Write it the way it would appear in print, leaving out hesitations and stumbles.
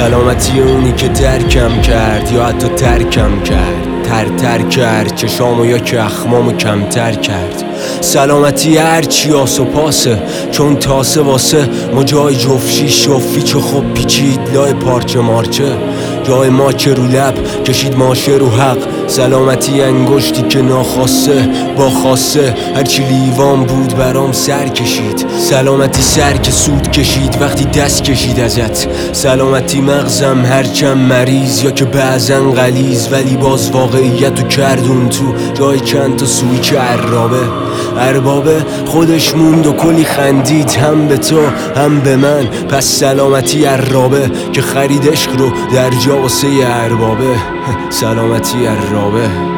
سلامتی اونی که درکم کرد یا حتی ترکم کرد، تر کرد چشامو یا که اخمامو کمتر کرد. سلامتی هرچی آس و پاسه، چون تاسه واسه ما جای جفشی شفی چه خوب پیچید لای پارچه مارچه. جای ما که رو لب کشید ماشه رو حق، سلامتی انگشتی که ناخواسته با خواسته هرچی لیوان بود برام سر کشید. سلامتی سر که سود کشید وقتی دست کشید ازت. سلامتی مغزم هرچم مریض یا که بعضن غلیظ، ولی باز واقعیتو کردون تو جای چند تا سویچ اربابه خودش موند و کلی خندید، هم به تو هم به من. پس سلامتی عرابه که خرید عشق رو در جا واسه اربابه. سلامتی عرابه.